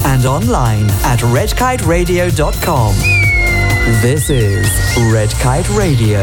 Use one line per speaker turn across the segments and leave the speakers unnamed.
and online at redkiteradio.com. This is Red Kite Radio.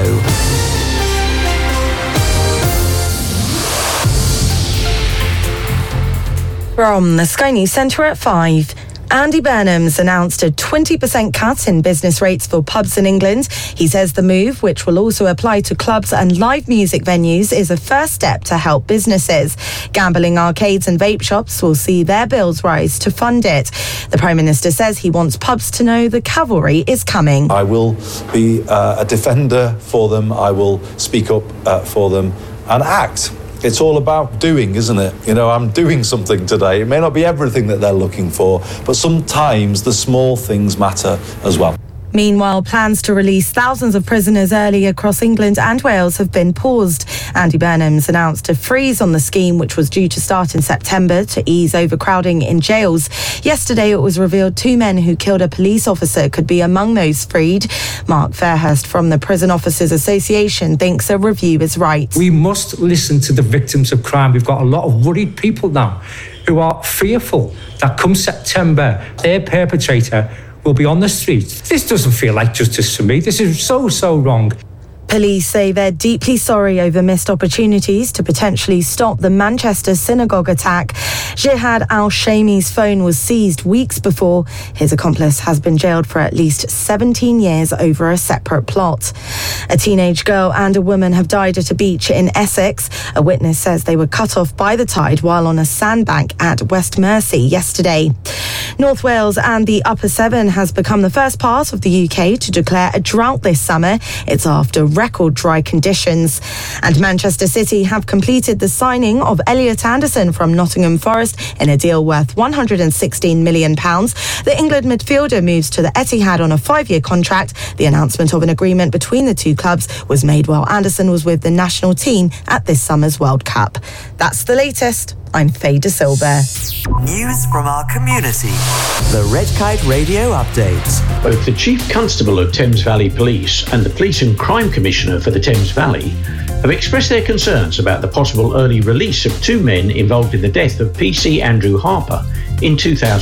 From the Sky News Centre at 5. Andy Burnham's announced a 20% cut in business rates for pubs in England. He says the move, which will also apply to clubs and live music venues, is a first step to help businesses. Gambling arcades and vape shops will see their bills rise to fund it. The Prime Minister says he wants pubs to know the cavalry is coming.
I will be a defender for them. I will speak up for them and act. It's all about doing, isn't it? You know, I'm doing something today. It may not be everything that they're looking for, but sometimes the small things matter as well.
Meanwhile, plans to release thousands of prisoners early across England and Wales have been paused. Andy Burnham's announced a freeze on the scheme, which was due to start in September to ease overcrowding in jails. Yesterday, it was revealed 2 men who killed a police officer could be among those freed. Mark Fairhurst from the Prison Officers Association thinks a review is right.
We must listen to the victims of crime. We've got a lot of worried people now who are fearful that come September, their perpetrator will be on the streets. This doesn't feel like justice to me. This is so wrong.
Police say they're deeply sorry over missed opportunities to potentially stop the Manchester synagogue attack. Jihad al-Shami's phone was seized weeks before. His accomplice has been jailed for at least 17 years over a separate plot. A teenage girl and a woman have died at a beach in Essex. A witness says they were cut off by the tide while on a sandbank at West Mersey yesterday. North Wales and the Upper Severn has become the first part of the UK to declare a drought this summer. It's after record dry conditions. And Manchester City have completed the signing of Elliot Anderson from Nottingham Forest in a deal worth £116 million. The England midfielder moves to the Etihad on a 5-year contract. The announcement of an agreement between the two clubs was made while Anderson was with the national team at this summer's World Cup. That's the latest. I'm Faye De Silva.
News from our community. The Red Kite Radio Update.
Both the Chief Constable of Thames Valley Police and the Police and Crime Commissioner for the Thames Valley have expressed their concerns about the possible early release of 2 men involved in the death of PC Andrew Harper in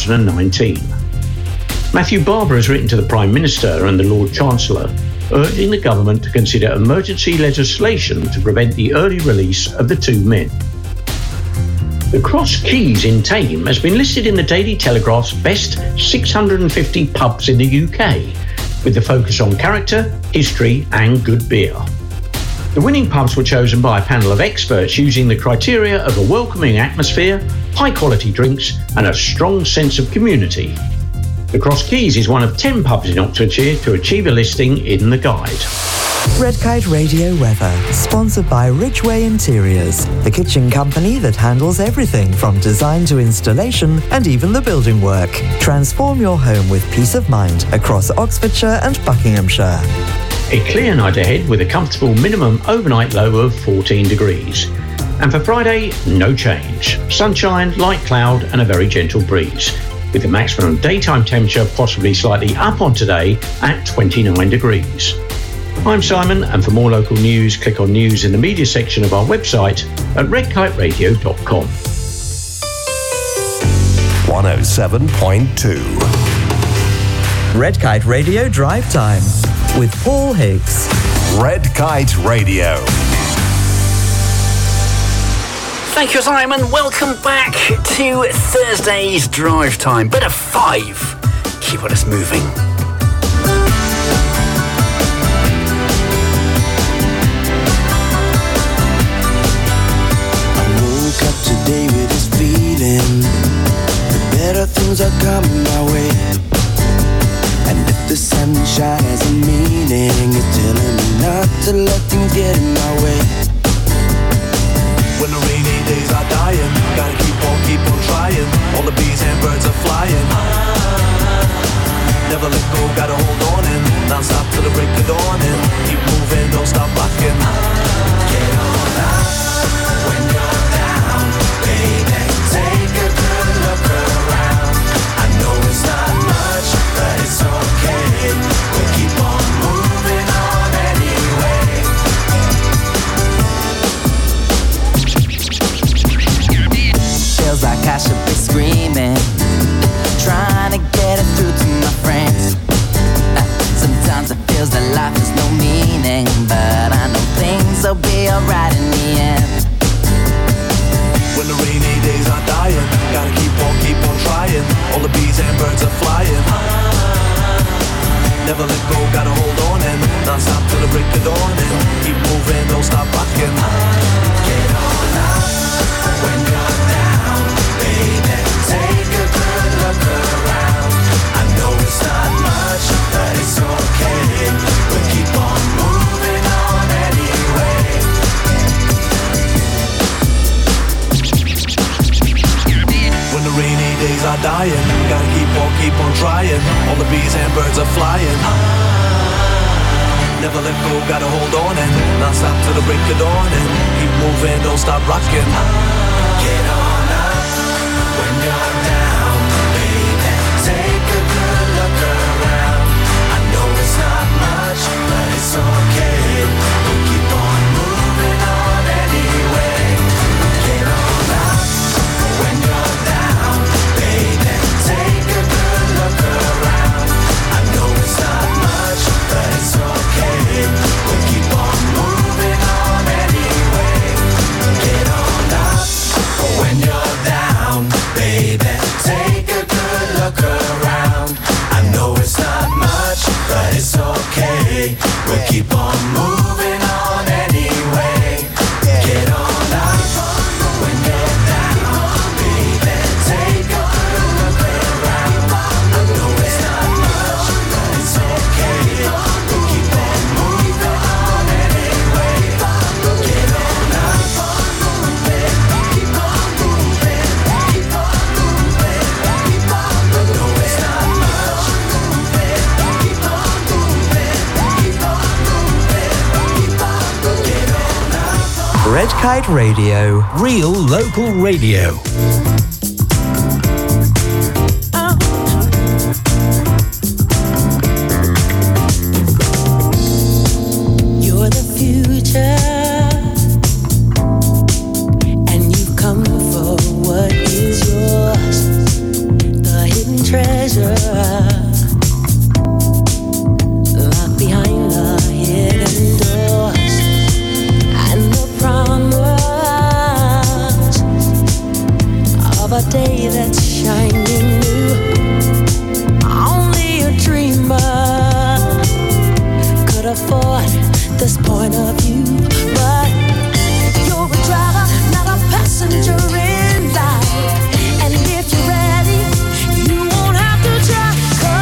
2019. Matthew Barber has written to the Prime Minister and the Lord Chancellor, urging the government to consider emergency legislation to prevent the early release of the 2 men. The Cross Keys in Thame has been listed in the Daily Telegraph's best 650 pubs in the UK, with the focus on character, history and good beer. The winning pubs were chosen by a panel of experts using the criteria of a welcoming atmosphere, high-quality drinks and a strong sense of community. The Cross Keys is one of 10 pubs in Oxfordshire to achieve a listing in the guide.
Red Kite Radio weather, sponsored by Ridgeway Interiors, the kitchen company that handles everything from design to installation and even the building work. Transform your home with peace of mind across Oxfordshire and Buckinghamshire.
A clear night ahead with a comfortable minimum overnight low of 14 degrees. And for Friday, no change. Sunshine, light cloud and a very gentle breeze, with the maximum daytime temperature possibly slightly up on today at 29 degrees. I'm Simon, and for more local news, click on News in the Media section of our website at redkiteradio.com.
107.2
Red Kite Radio Drive Time with Paul Higgs.
Red Kite Radio.
Thank you, Simon. Welcome back to Thursday's Drive Time. Bit of 5. Keep us moving.
Today with this feeling, the better things are coming my way. And if the sunshine has a meaning, it's telling me not to let things get in my way. When the rainy days are dying, gotta keep on trying. All the bees and birds are flying. Never let go, gotta hold on and non-stop till the break of dawn. And keep moving, don't stop rocking. Get on up when you're down, baby. Take a good look around. I know it's not much, but it's okay. We'll keep on moving on anyway. Feels like I should be screaming, trying
get it through to my friends. Sometimes it feels that life has no meaning, but I know things will be alright in the end.
When the rainy days are dying, gotta keep on trying. All the bees and birds are flying. Never let go, gotta hold on and non-stop till the break of dawn and keep moving, don't stop rocking. Get on up when you're down, baby. Take a good look around. I know it's not much, but it's okay. We'll keep on moving on anyway. When the rainy days are dying, gotta keep on trying. All the bees and birds are flying. Never let go, gotta hold on and non-stop till the break of dawn and keep moving, don't stop rocking. Get on up when you're down, baby. Take a good look around. I know it's not much, but it's okay. We'll keep on moving on anyway. Get on up when you're down, baby. Take a good look around. I know it's not much, but it's okay. We'll keep on moving on anyway. Get on up when you're down, baby. Take a good look around. I know it's not much, but it's okay. We'll keep on moving on anyway. Get on up when you're down, baby. Take a good look around. I know it's not much, but it's okay. We'll keep on moving on anyway. Get on up, keep on moving, keep on moving, keep on moving. I know it's not much, keep on moving, keep on moving, keep on moving. Get on up.
Red Kite Radio.
Real local radio.
You're the future, and you've come for what is yours, the hidden treasure, locked behind the hidden doors, and the promise of a day that's shining new. Only a dreamer could afford this point of view, but you're a driver, not a passenger in life. And if you're ready, you won't have to try.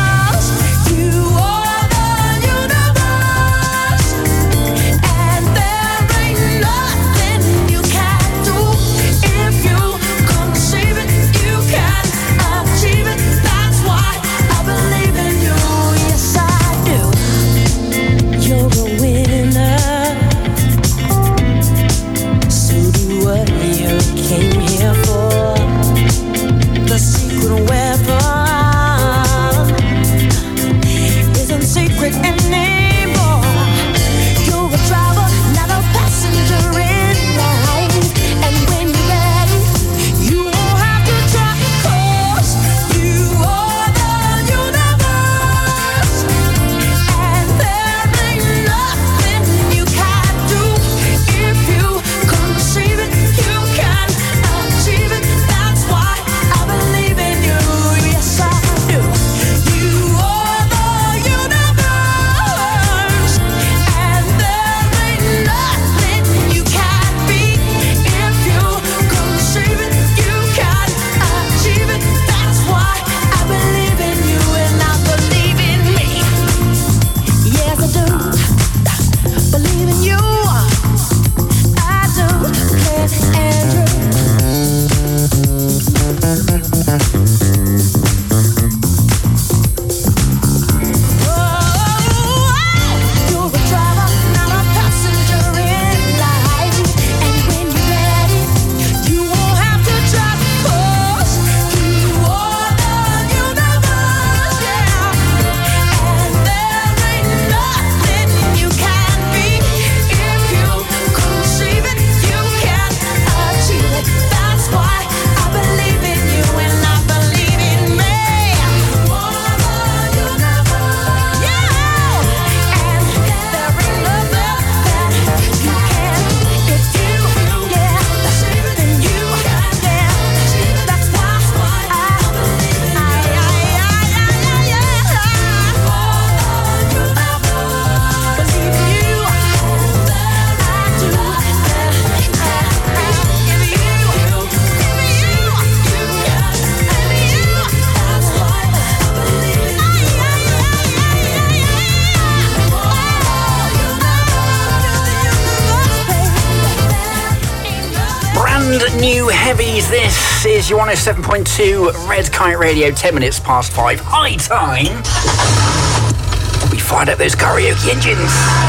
heavies. This is your 107.2 Red Kite Radio, 10 minutes past 5. High time. We fired up those karaoke engines.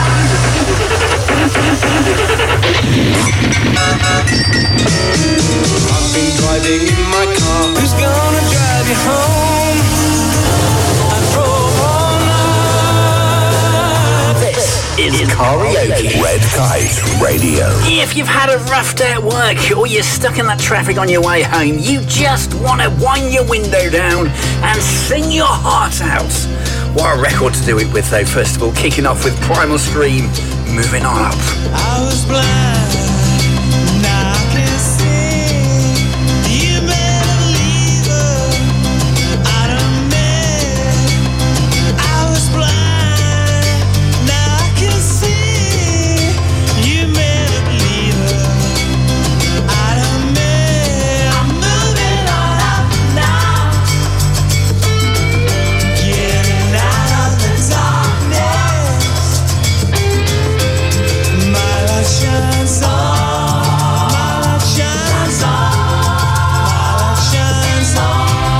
I've been driving in my car. Who's gonna drive you home? I drove all night.
This is karaoke.
Red Kite Radio.
If you've had a rough day at work or you're stuck in that traffic on your way home, you just want to wind your window down and sing your heart out. What a record to do it with, though. First of all, kicking off with Primal Scream, Moving On Up.
I was blind. Now I can see. You better leave her out of me. I was blind. Now I can see. You better leave her out of me. I'm moving on up now. Getting out of the darkness. My light shines on. My light shines on. My light shines on.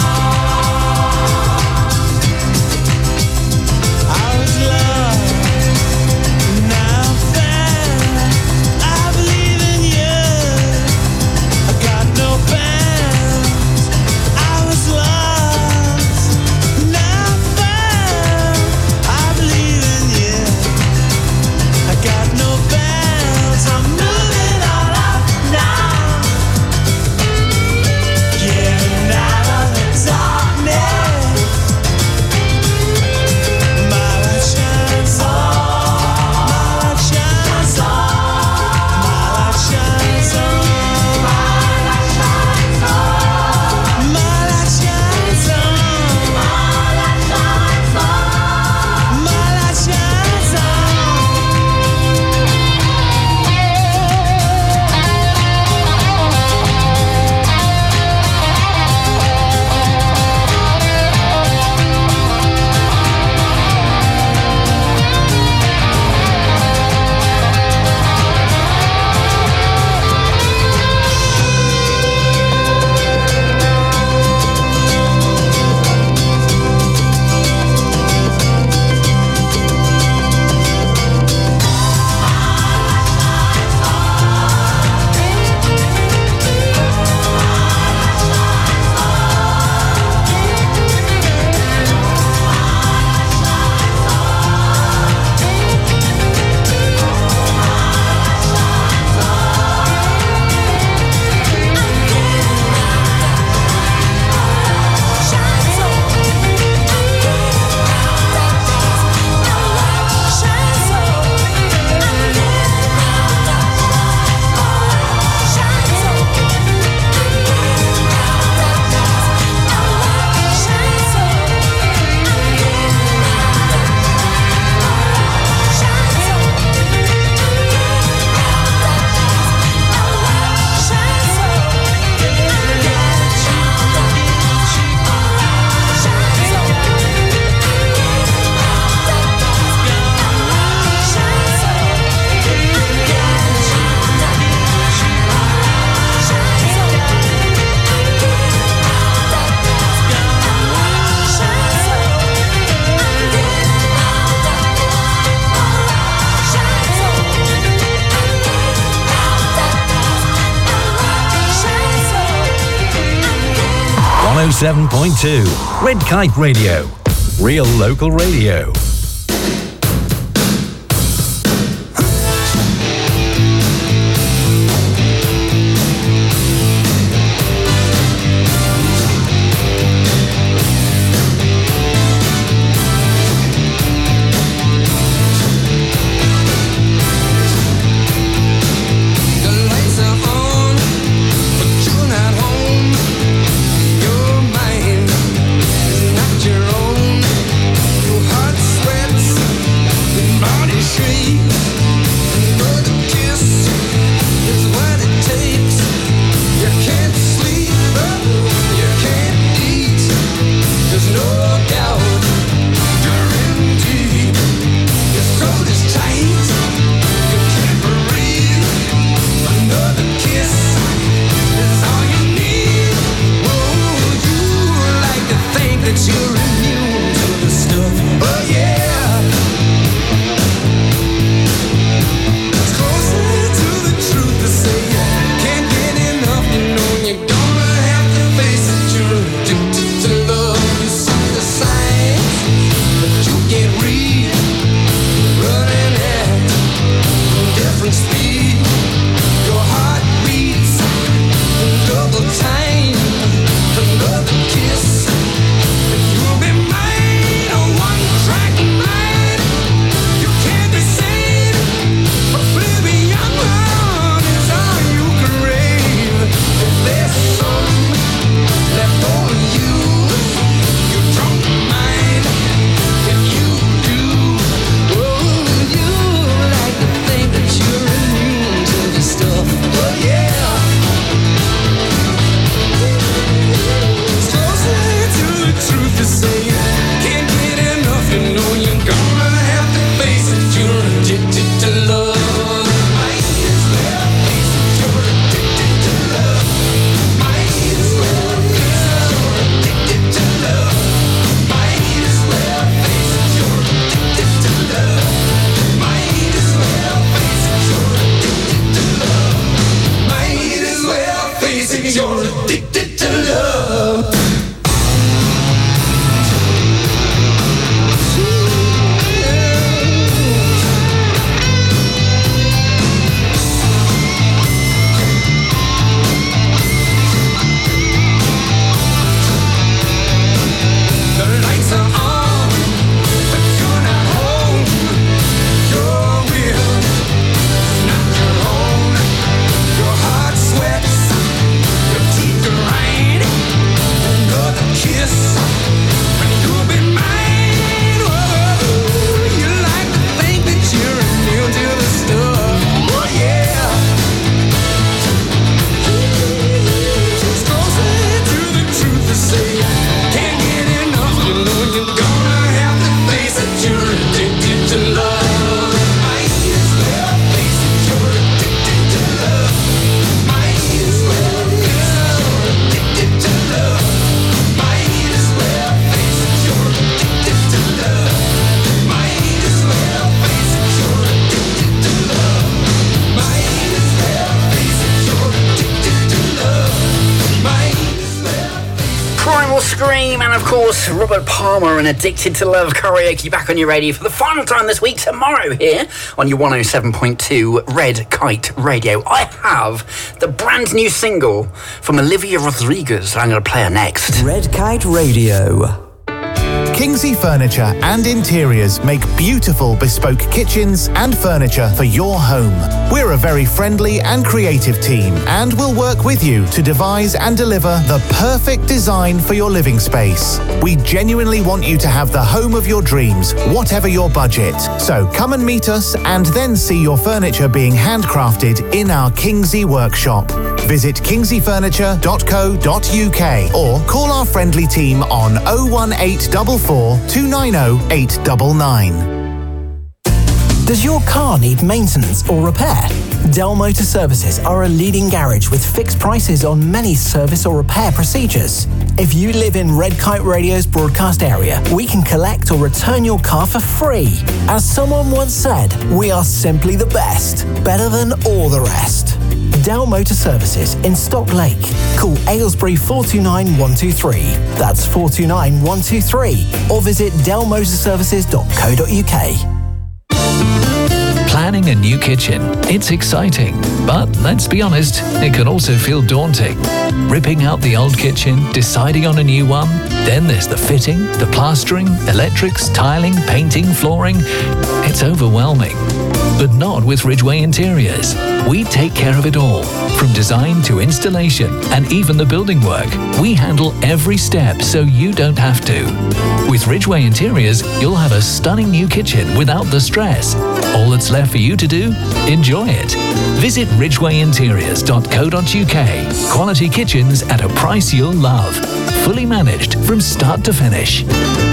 I was lost, now I'm found. I believe in you. I got no bounds. I was lost, now I'm found. I believe in you. I got no bounds. I'm moving on up now. Getting out of the darkness. My light shines on. My light shines on. My light shines on. My light shines on. My light shines on. My light shines on. My light shines on.
One 107.2 Red Kite Radio. Real local radio.
Your mind is not your own. Your heart's immune to the stuff. Oh yeah. It's closer to the truth to say you can't get enough. You know you're gonna have to face it. You're addicted to love. You see the signs, but you can't read. Running at different speed. Your heart beats double time. Another kiss, and you'll be mine. A one-track mind. You can't be sane. Oblivion is all you crave. If there's some left for you, you drunk mind. If you do, oh, you like to think that you're immune to the stuff. Oh yeah. It's closer to the truth to say you can't get enough. You know you're gonna have to face it. You're addicted to love. Might as well face it. You're addicted to love. Might as well face it. You're addicted to love. Might as well face it. You're addicted to love. Might as well face it. You're addicted to love. Might as well face it. You're addicted to love. The lights are on, but you're not home. Your will is not your own. Your heart sweats, your teeth grind. Another kiss, and you'll be mine. Whoa, you like to think that you're immune to the stuff. Oh yeah. It's closer to the truth to say you can't get enough. You know you're gonna have to face it. You're addicted to love. Might as well face it. You're addicted to love. Might as well face it. You're addicted to love. Might as well face it. You're addicted to love. Might as well face it. You're addicted to love. Might as well face it. You're addicted to love. Might as well.
Primal Scream and of course Robert Palmer and Addicted to Love karaoke back on your radio for the final time this week tomorrow here on your 107.2 Red Kite Radio. I have the brand new single from Olivia Rodriguez. I'm going to play her next.
Red Kite Radio.
Kingsley Furniture and Interiors make beautiful bespoke kitchens and furniture for your home. We're a very friendly and creative team and will work with you to devise and deliver the perfect design for your living space. We genuinely want you to have the home of your dreams, whatever your budget. So come and meet us and then see your furniture being handcrafted in our Kingsley workshop. Visit kingsleyfurniture.co.uk or call our friendly team on 01844 290 899.
Does your car need maintenance or repair? Dell Motor Services are a leading garage with fixed prices on many service or repair procedures. If you live in Red Kite Radio's broadcast area, we can collect or return your car for free. As someone once said, we are simply the best, better than all the rest. Dell Motor Services in Stock Lake. Call Aylesbury 429 123. That's 429 123. Or visit dellmotorservices.co.uk.
Planning a new kitchen. It's exciting, but let's be honest, it can also feel daunting. Ripping out the old kitchen, deciding on a new one, then there's the fitting, the plastering, electrics, tiling, painting, flooring. It's overwhelming. But not with Ridgeway Interiors. We take care of it all. From design to installation and even the building work, we handle every step so you don't have to. With Ridgeway Interiors, you'll have a stunning new kitchen without the stress. All that's left for you to do? Enjoy it. Visit ridgwayinteriors.co.uk. Quality kitchens at a price you'll love. Fully managed from start to finish.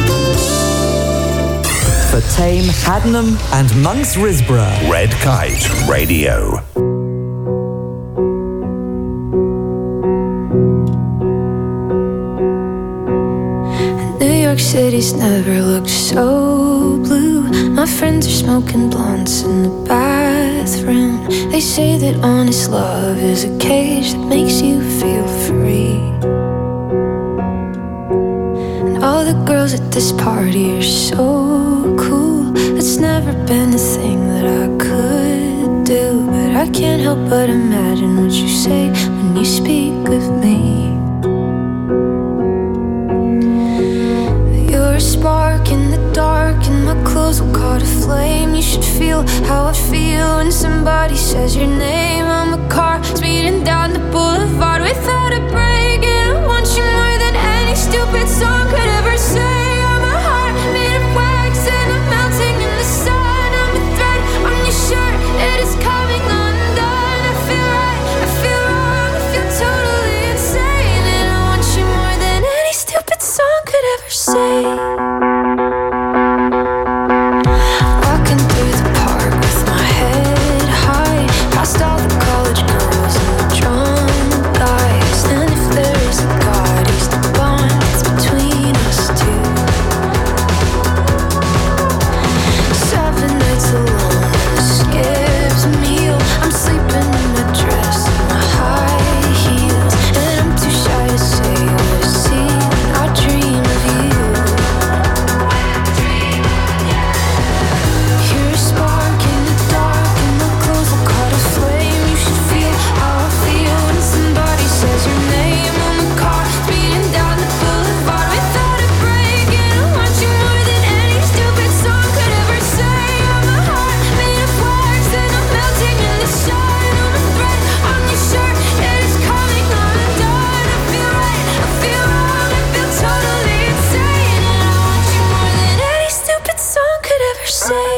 For Tame, Haddenham and Monks Risborough.
Red Kite Radio.
New York City city's never looked so blue. My friends are smoking blunts in the bathroom. They say that honest love is a cage that makes you feel free. And all the girls at this party are so cool. It's never been a thing that I could do, but I can't help but imagine what you say when you speak of me. You're a spark in the dark, and my clothes will caught a flame. You should feel how I feel when somebody says your name. I'm a car speeding down the boulevard without a break, and I want you more than any stupid song could ever say. I'm a heart made of wax, and I'm melting in the sun. I'm a thread on your shirt, it is coming undone. I feel right, I feel wrong, I feel totally insane, and I want you more than any stupid song could ever say. Walking through the park with my head high, past all the college girls and the drunk guys. And if there is a God, he's the bond that's between us two. 7 nights alone and a skipped meal. I'm sleeping in my dress and my high heels, and I'm too shy to say what I see when I dream of you. You're a spark in the dark, and my clothes will caught a flame. You should feel how I feel when somebody says your name. I'm a car speeding down the boulevard without a break, and I want you more than any stupid song could ever say. I'm a heart made of wax, and I'm melting in the sun. I'm a thread on your shirt, it is coming undone. I feel right, I feel wrong, I feel totally insane, and I want you more than any stupid song could ever say.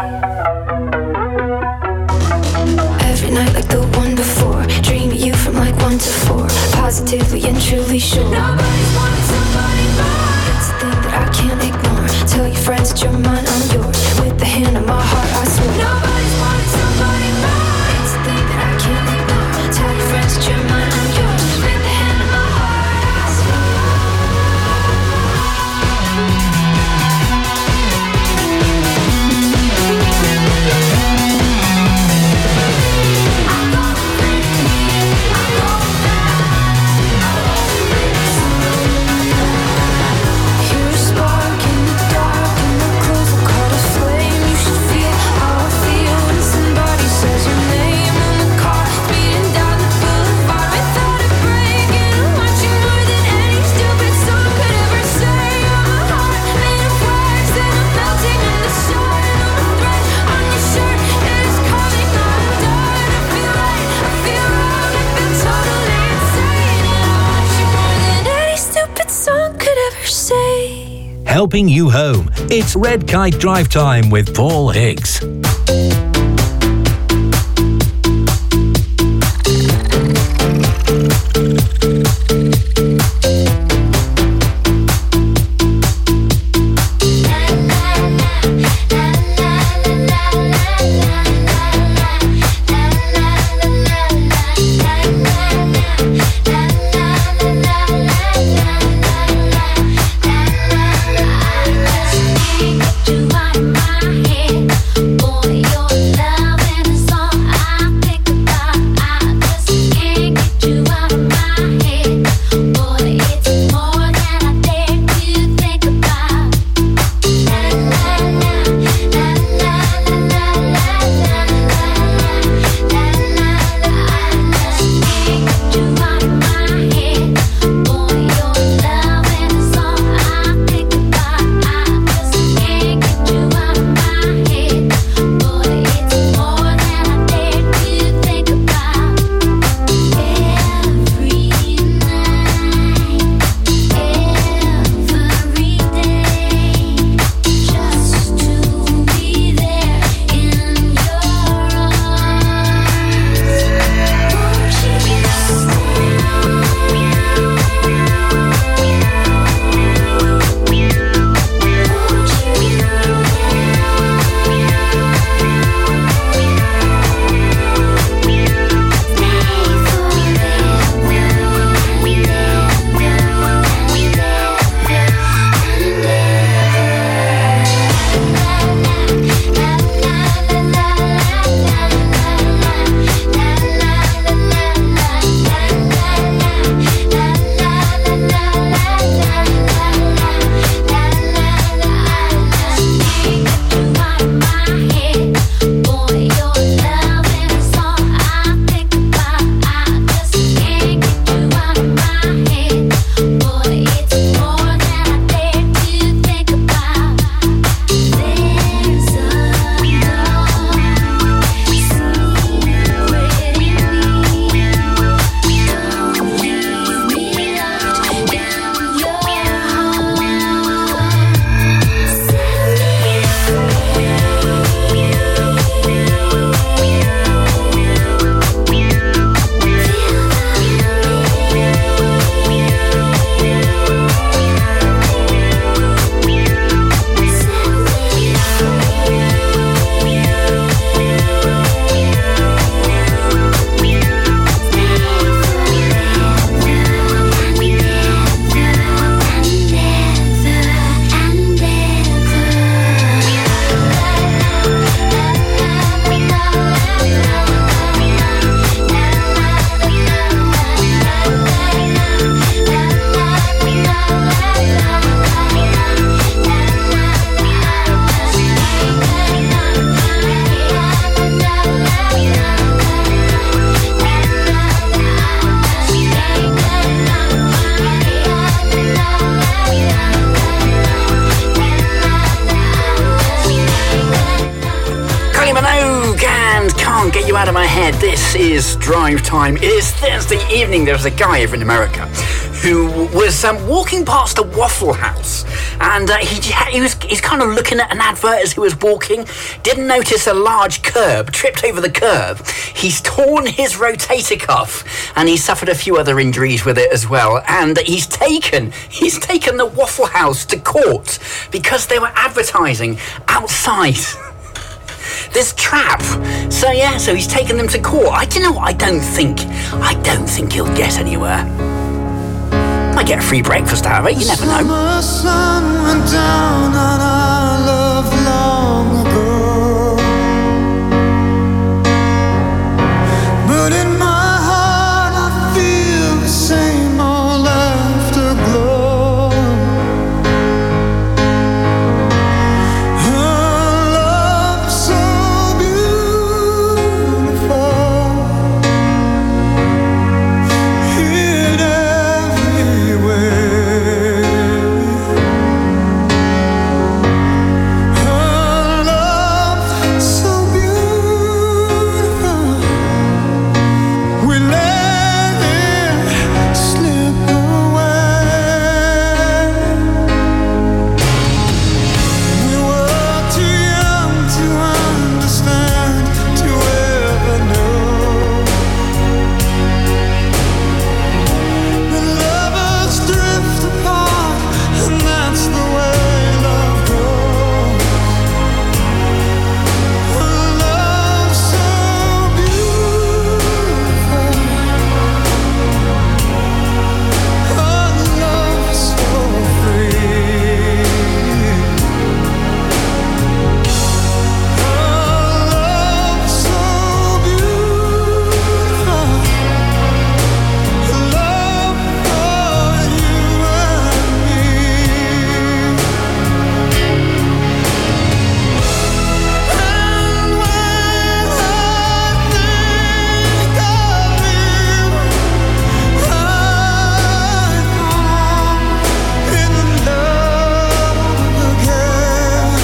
Every night like the one before, dream of you from like 1 to 4. Positively and truly sure nobody's wanted somebody more. It's a thing that I can't ignore. Tell your friends that you're mine, I'm yours. With the hand on my heart, I swear nobody's wanted somebody more. It's a thing that I can't ignore. Tell your friends that you're mine, I'm yours. With the hand on my heart, I swear. You're a spark in the dark, and my clothes will caught a flame. You should feel how I feel when somebody says your name. I'm a car speeding down the boulevard without a break, and I want you more than any stupid song could ever say. I'm a heart made of wax, and I'm melting in the sun. I'm a thread on your shirt, it is coming undone. I feel right, I feel wrong, I feel totally insane, and I want you more than any stupid song could ever say.
Helping you home. It's Red Kite Drive Time with Paul Hicks.
You out of my head, boy, you're
get you out of my head. This is Drive Time. It is Thursday evening. There was a guy over in America who was walking past a Waffle House, and he's kind of looking at an advert as he was walking. Didn't notice a large curb, tripped over the curb. He's torn his rotator cuff, and he suffered a few other injuries with it as well. And he's taken the Waffle House to court because they were advertising outside this trap. So he's taken them to court. I don't think he'll get anywhere. Might get a free breakfast out of it, you never know.
Summer sun went down on our love long ago, but in my heart I feel the same old afterglow. Her love so beautiful, hid everywhere. Her love so beautiful, we let it slip away. We were too young to understand, to ever know that lovers drift apart, and that's the way love goes. Her love so beautiful, her love so free, her love so beautiful, her love for you and me. And when I think of you, I fall in love again.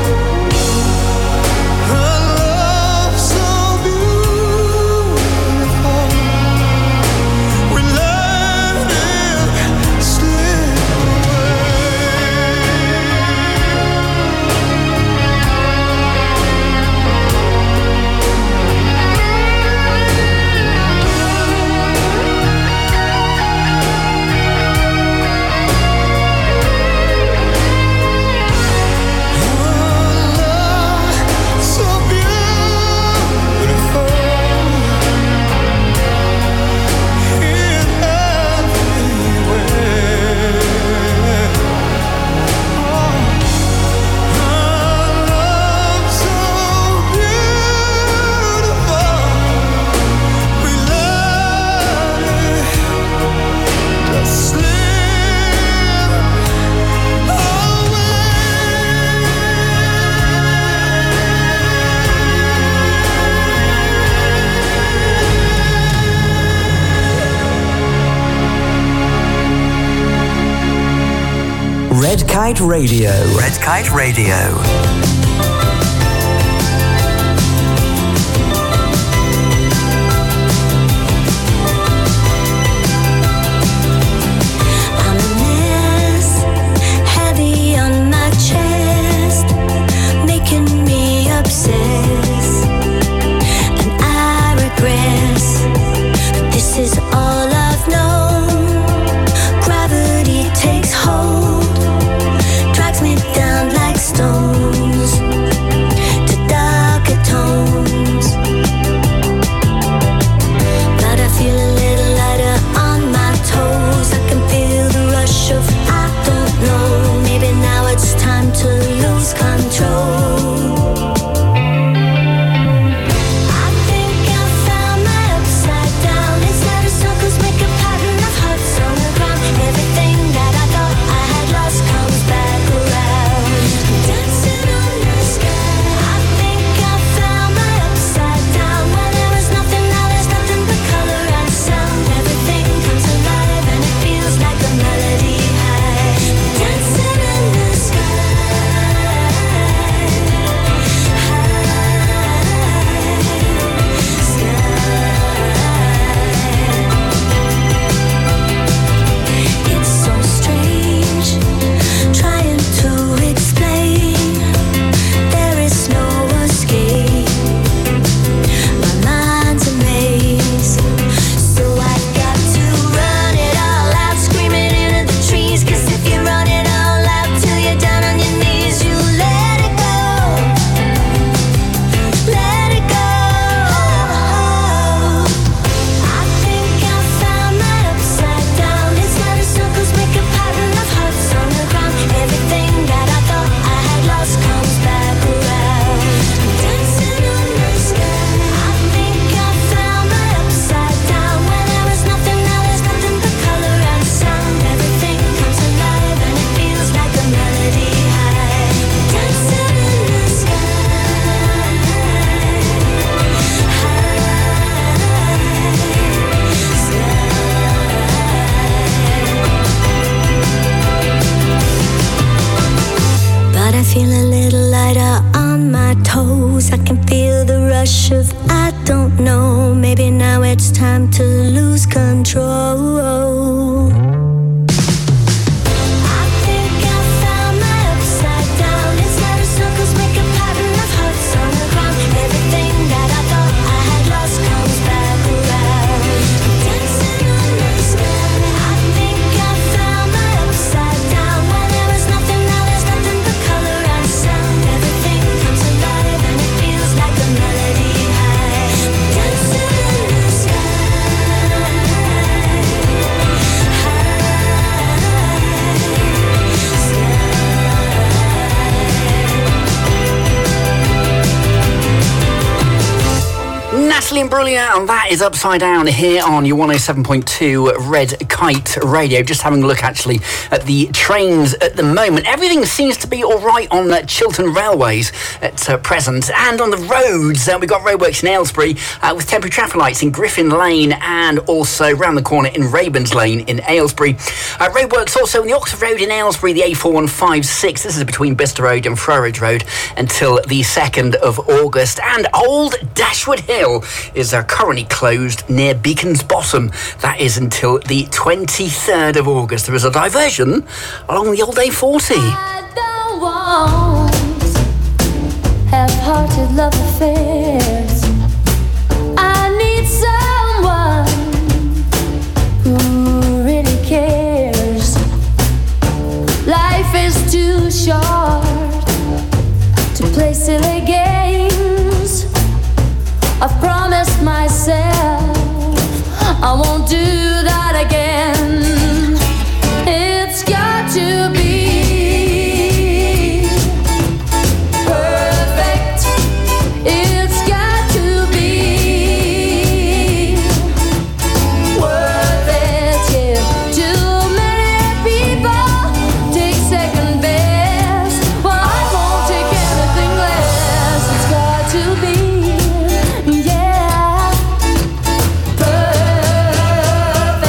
Her love so beautiful, we let it slip so beautiful, hid everywhere. Her love so beautiful, we let it just slip
Red Kite Radio. Red Kite Radio.
I'm a mess, heavy on my chest, making me obsess, and I regress. But this is all I've known. Gravity takes hold, drags me down like stones. feel a little lighter on my toes. I can feel the rush of I don't know. Maybe now it's time to lose control.
Natalie Imbruglia, and that is Upside Down here on your 107.2 Red Kite Radio. Just having a look actually at the trains at the moment. Everything seems to be all right on Chiltern Railways at present, and on the roads we've got roadworks in Aylesbury with temporary traffic lights in Griffin Lane and also round the corner in Rabens Lane in Aylesbury. Roadworks also in the Oxford Road in Aylesbury, the A4156. This is between Bicester Road and Frowridge Road until the 2nd of August. And Old Dashwood Hill is currently closed near Beacon's Bottom. That is until the 23rd of August. There is a diversion along the old A40.
I don't want half-hearted love affairs. I need someone who really cares. Life is too short to play silly games. I've promised myself I won't do that again. It's got to be perfect. It's got to be worth it. Yeah. Too many people take second best. Well, I won't take anything less. It's got to be. Yeah, perfect.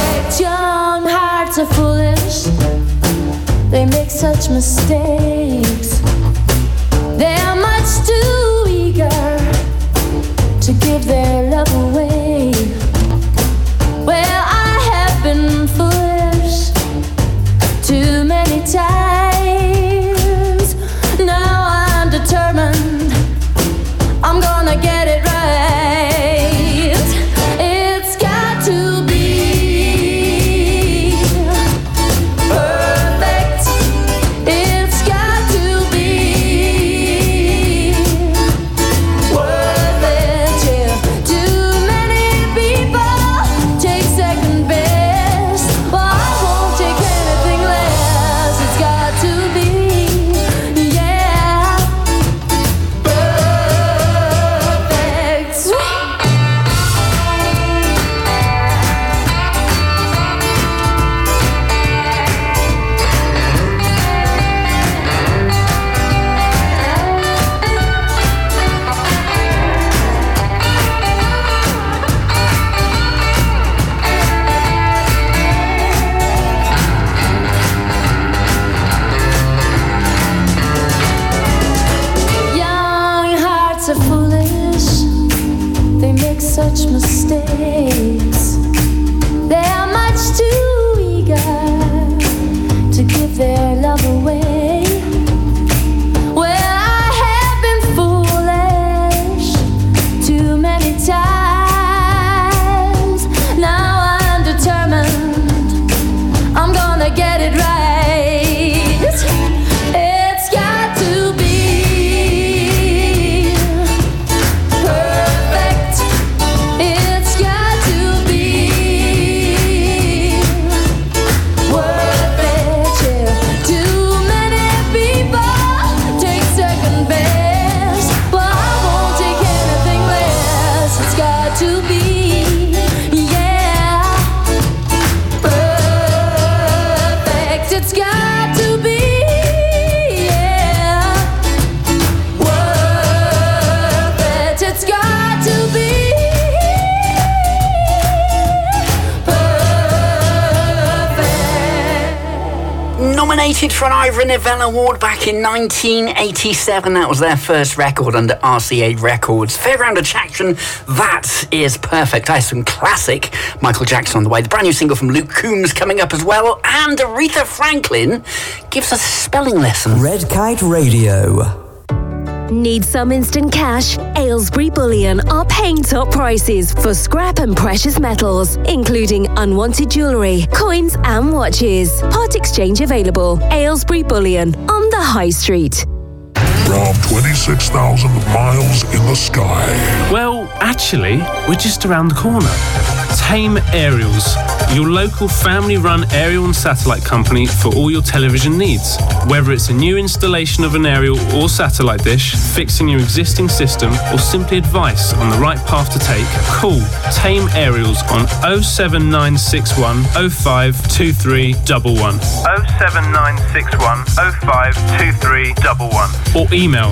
nominated for an Ivor Novello Award back in 1987. That was their first record under RCA Records. Fairground Attraction, that is perfect. I have some classic Michael Jackson on the way. The brand new single from Luke Combs coming up as well. And Aretha Franklin gives us a spelling lesson.
Red Kite Radio.
Need some instant cash? Aylesbury Bullion are paying top prices for scrap and precious metals, including unwanted jewellery, coins and watches. Part exchange available. Aylesbury Bullion on the High Street.
From 26,000 miles in the sky.
Well, actually, we're just around the corner. Tame Aerials, your local family-run aerial and satellite company for all your television needs. Whether it's a new installation of an aerial or satellite dish, fixing your existing system, or simply advice on the right path to take, call Tame Aerials on 07961 052311.
07961 052311.
Or email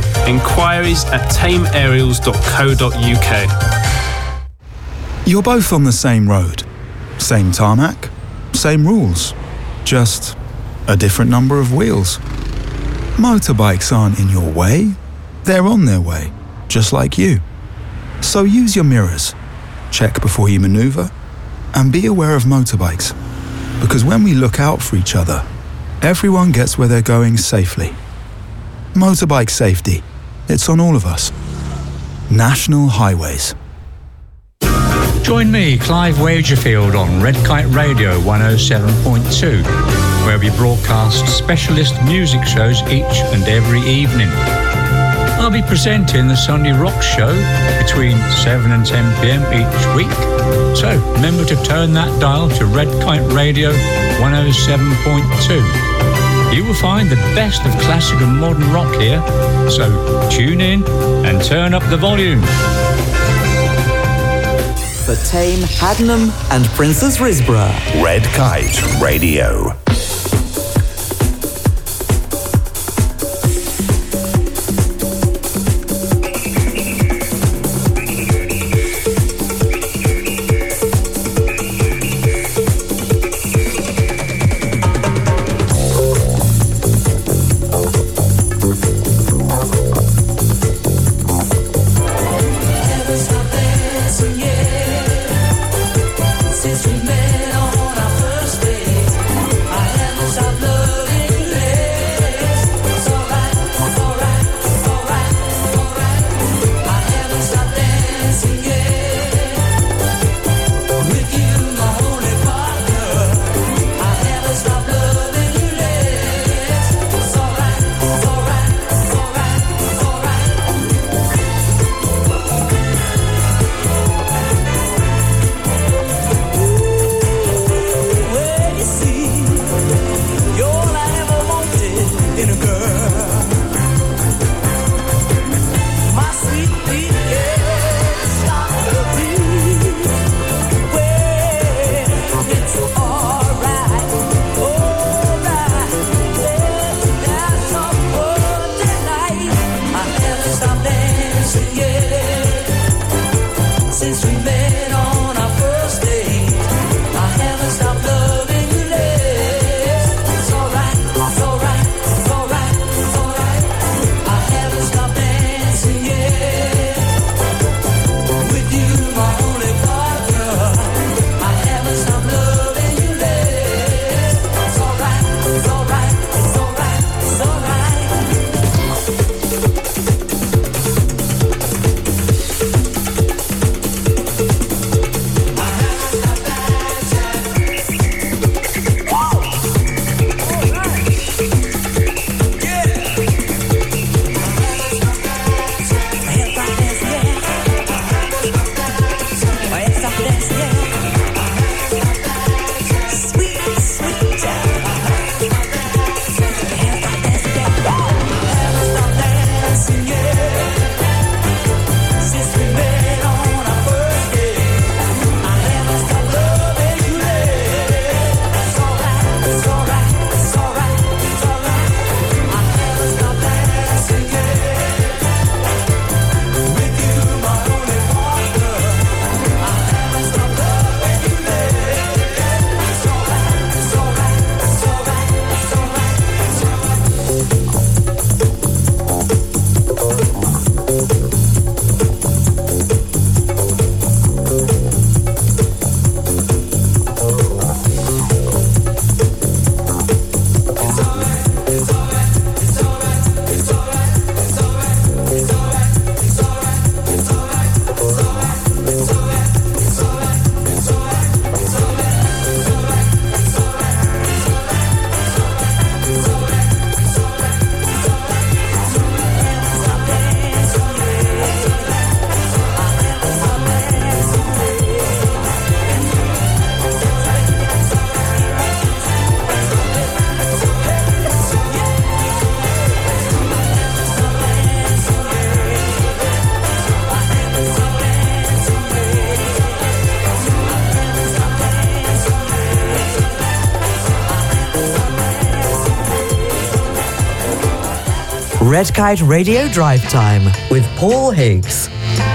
inquiries@tameaerials.co.uk.
You're both on the same road, same tarmac, same rules, just a different number of wheels. Motorbikes aren't in your way, they're on their way, just like you. So use your mirrors, check before you maneuver, and be aware of motorbikes. Because when we look out for each other, everyone gets where they're going safely. Motorbike safety, it's on all of us. National Highways.
Join me, Clive Wagerfield, on Red Kite Radio 107.2, where we broadcast specialist music shows each and every evening. I'll be presenting the Sunday Rock Show between 7 and 10 p.m. each week. So remember to turn that dial to Red Kite Radio 107.2. You will find the best of classic and modern rock here. So tune in and turn up the volume.
For Tame, Haddenham and Princess Risborough.
Red Kite Radio.
Since we met on our first date, I
Red Kite Radio Drive Time with Paul Higgs.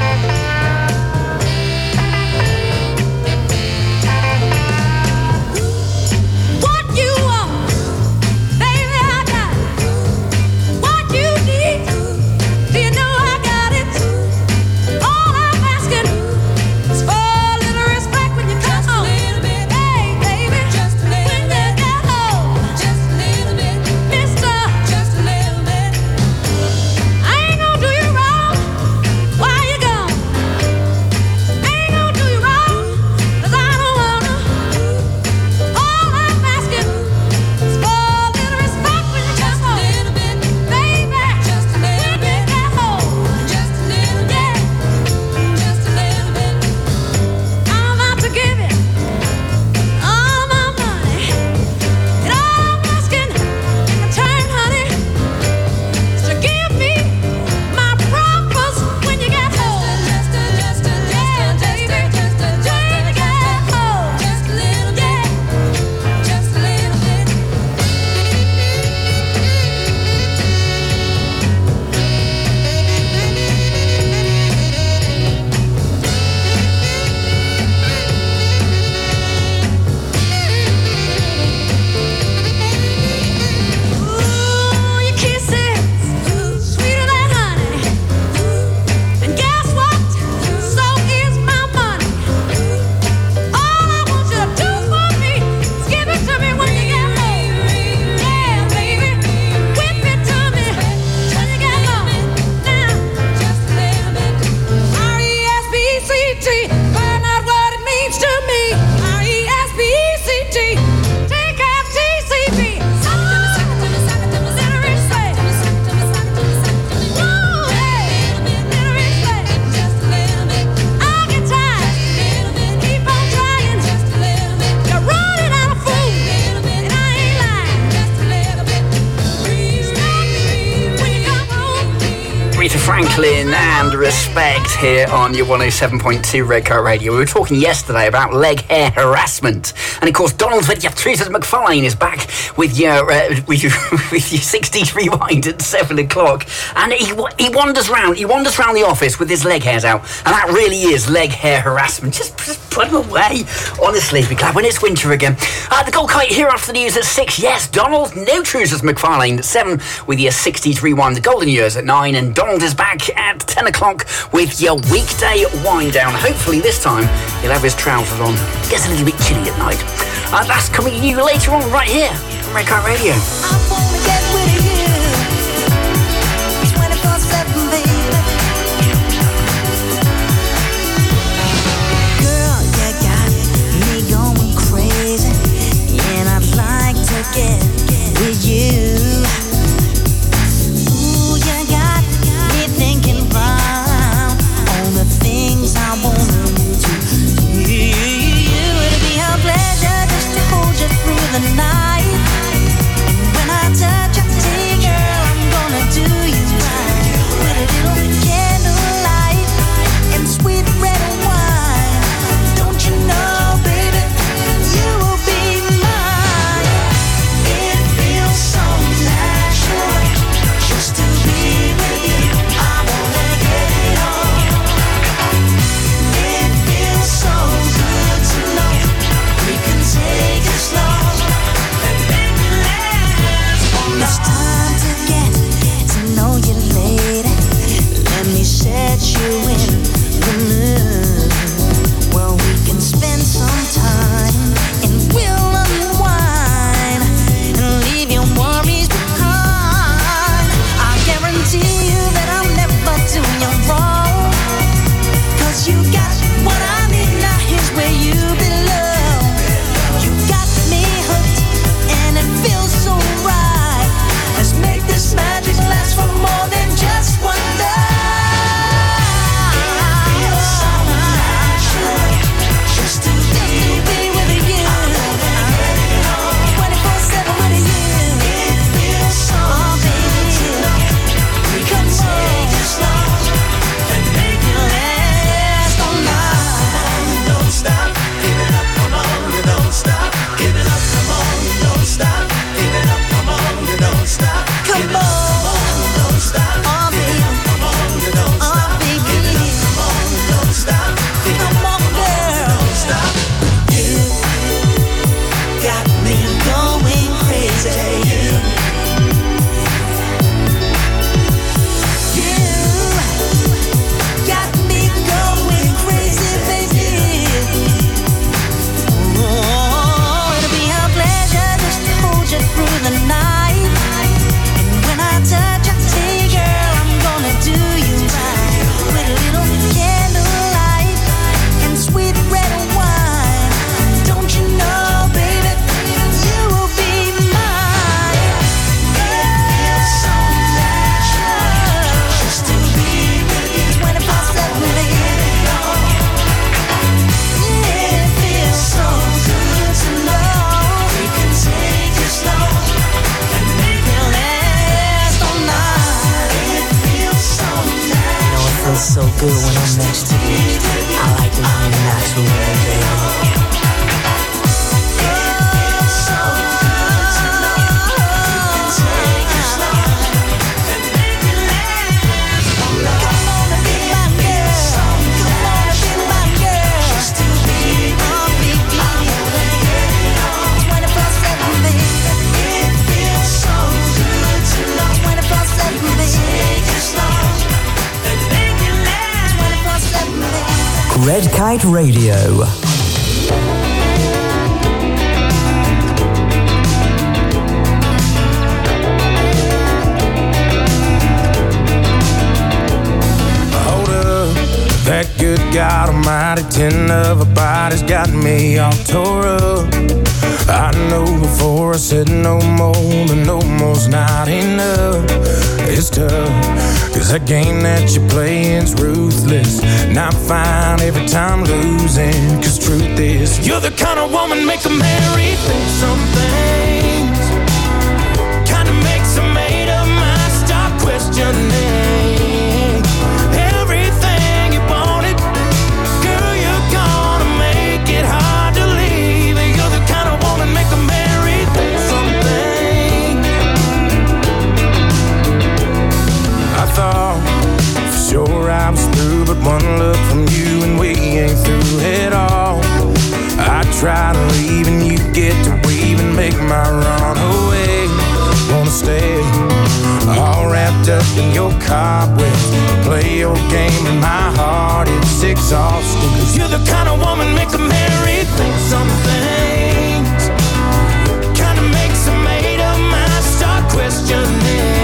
Franklin and Respect here on your 107.2 Red Kite Radio. We were talking yesterday about leg hair harassment, and of course Donald Teresa McFarlane is back with your with your 60s rewind at 7 o'clock, and he wanders round the office with his leg hairs out, and that really is leg hair harassment. Just put them away. Honestly, be glad when it's winter again. The Gold Kite here after the news at 6. Yes, Donald, no Teresa McFarlane at 7 with your 60s rewind. The Golden Years at 9, and Donald is back at 10 o'clock with your weekday wind down. Hopefully this time he'll have his trousers on. Gets a little bit chilly at night. That's coming to you later on right here on Red Kite Radio.
I wanna get with you 24/7, baby. Girl, you got me going crazy, and I'd like to get with you. Ooh, you got me thinking round on the things I wanna do. It'll be a pleasure just to hold you through the night. And when I tell
feels so good when I'm next to you. I like the way you're natural, baby.
Red Kite Radio.
That good God Almighty, 10 of a body's got me all tore up. I know before I said no more, but no more's not enough. It's tough, cause that game that you playing's ruthless. Not fine every time losing, cause truth is, you're the kind of woman make a marry think some things. Kinda makes a made of mind stop questioning. Sure I was through, but one look from you and we ain't through at all. I try to leave and you get to weave and make my run away. Wanna stay all wrapped up in your cobwebs, play your game and my heart it's exhausted. Cause you're the kind of woman make a marry think some things. Kinda makes a made of mind start questioning.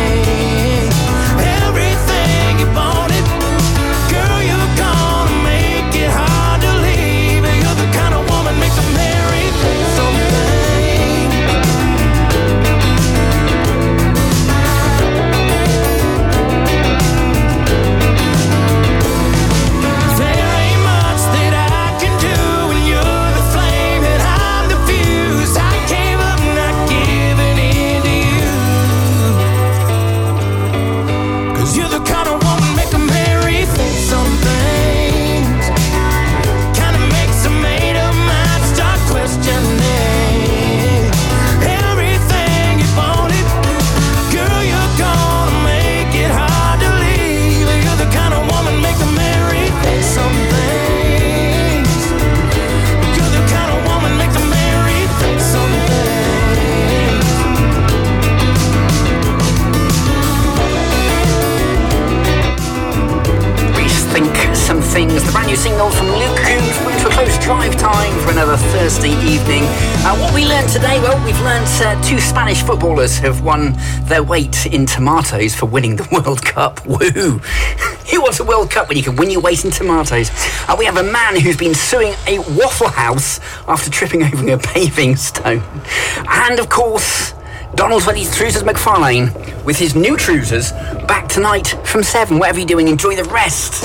Things, the brand new single from Luke Combs, brought to a close drive time for another Thursday evening. What we learned today, well, we've learned two Spanish footballers have won their weight in tomatoes for winning the World Cup. Woo! Who wants a World Cup when you can win your weight in tomatoes? We have a man who's been suing a Waffle House after tripping over a paving stone. And, of course, Donald's Ready Trousers McFarlane with his new trousers back tonight from 7. Whatever you're doing, enjoy the rest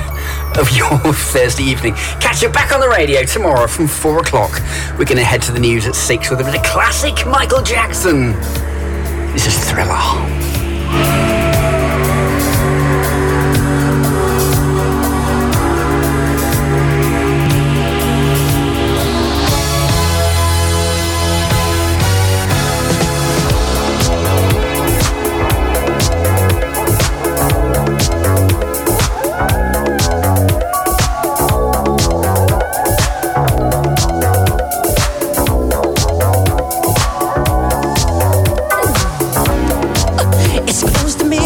of your Thursday evening. Catch you back on the radio tomorrow from 4 o'clock. We're going to head to the news at 6 with a bit of classic Michael Jackson. This is Thriller.
It's supposed to be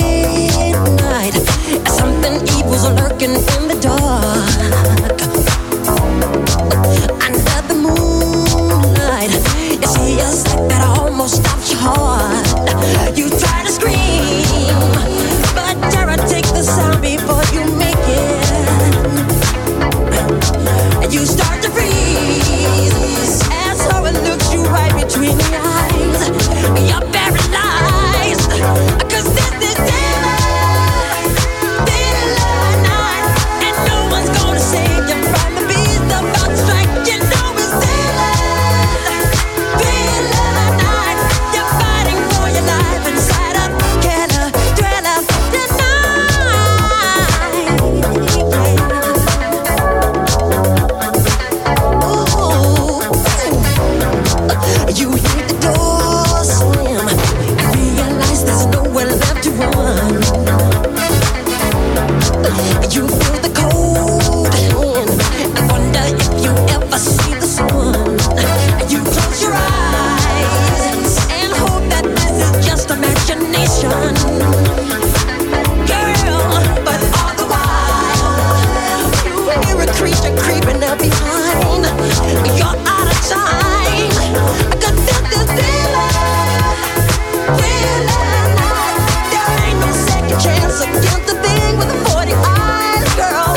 Against the thing with the 40 eyes, girl.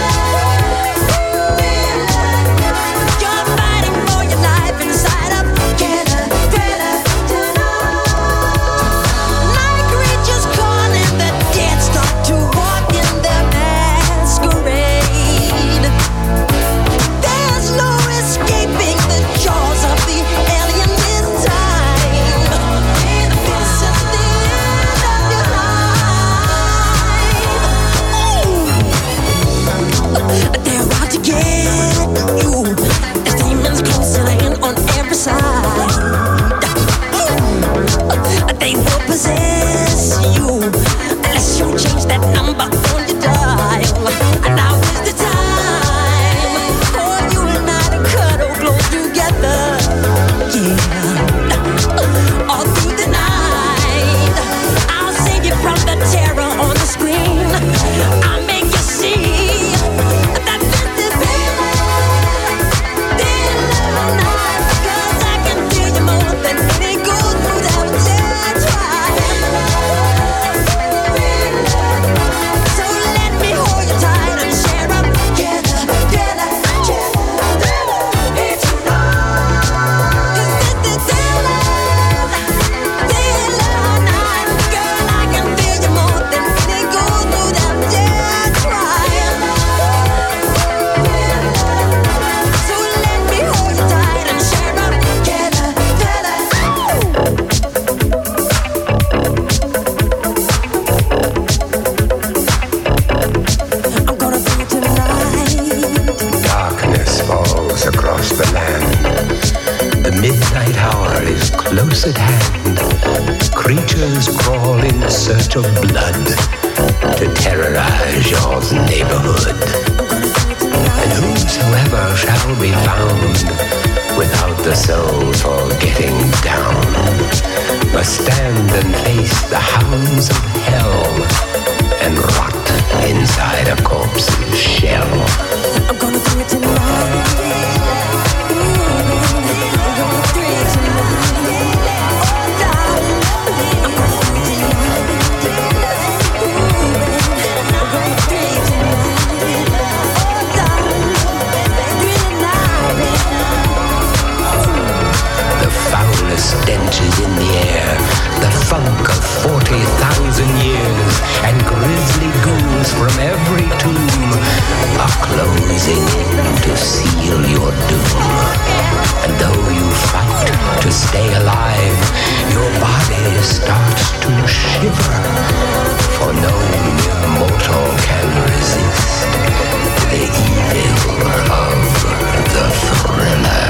You're fighting for your life inside of Greta, Greta. Night creatures calling the dead start to walk in their masquerade. There's no escaping the jaws of the alien this time. This is the end of your life. They're out to get you. As demons closing in on every side. They will possess you unless you change that number on your dial. And now is the time for you and I to cuddle close together. Yeah, all through the night, I'll save you from the terror on the screen. I'll make you see that this is real night, 'cause I can feel you more than any gold without that try. So let me hold you tight and share up together, together, together. It's night. This is the night, girl. I can feel you more than any gold without that try. So let me hold you tight and share up together, together. I'm gonna feel it tonight.
Darkness falls across the land. The midnight hour is close at hand. Creatures crawl in search of blood to terrorize your neighborhood. And whosoever shall be found without the soul for getting down must stand and face the hounds of hell and rot inside a corpse's shell.
I'm gonna do it tonight.
The foulest stench is in the air, the funk of 40,000 years, and grisly ghouls from every tomb are closing in to seal your doom. And though you fight to stay alive, your body starts to shiver, for no mere mortal can resist the evil of the thriller.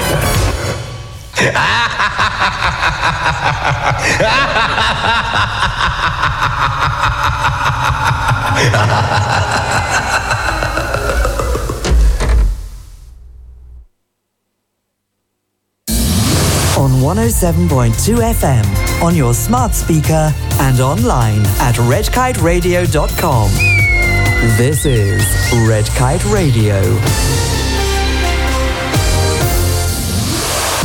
On 107.2 FM, on your smart speaker and online at redkiteradio.com. This is Red Kite Radio.